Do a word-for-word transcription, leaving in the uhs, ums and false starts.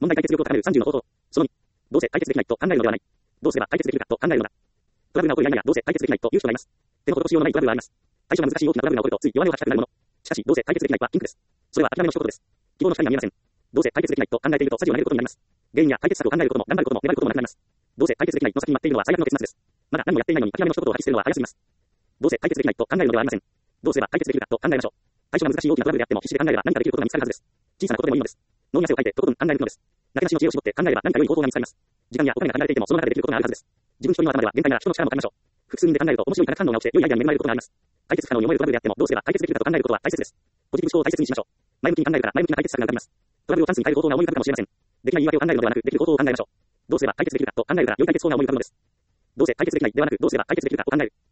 問題解決力を高めるさんじゅうの方法。そのに、どうせ解決できないと考えるのではない。どうすれば解決できるかと考えるのだ。トラブルが起こるやいやどうせ解決できないという人がいます。手の施しようのないトラブルがあります。対処が難しい大きなトラブルが起こるとつい弱音を吐きたくなるもの。しかし、どうせ解決できないはピンクです。それは諦めの一言です。希望の光が見えません。どうせ解決できないと考えていると筋を投げることになります。原因や解決策を考えることも頑張ることも粘ることもなくなります。どうせ解決できないの先に待っているのは最悪の結末です。まだ何もやっていないのに諦めの一言を吐き捨てるのは早すぎます。どうせ解決できないと考えるのではありません。どうすれば解決できるかと考えましょう。対処が難しい大きなトラブルであっても必死で考えれば何かできることが見つかるはずです。小さなことでもいいのです。脳に汗をかいてとことん考え抜くのです。なけなしの知恵を絞って考えれば何か良い方法が見つかります。時間やお金が限られていてもその中でできることがあるはずです。自分一人の頭では限界なら人の力も借りましょう。複数人で考えると面白い化学反応が起きて良いアイデアに恵まれることがあります。解決不可能に思えるトラブルであってもどうすれば解決できるかと考えることは大切です。ポジティブ思考を大切にしましょう。前向きに考えるから前向きな解決策が浮かびます。トラブルをチャンスに変える方法が思い浮かぶかもしれません。できない言い訳を考えるのではなくできる方法を考えましょう。どうすれば解決できるかと考えるから良い解決法が思い浮かぶのです。どうせ解決できないではなくどうすれば解決できるかと考える。